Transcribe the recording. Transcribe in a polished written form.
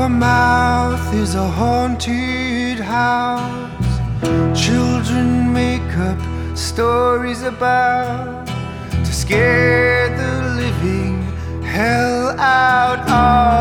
Your mouth is a haunted house. Children make up stories about to scare the living hell out of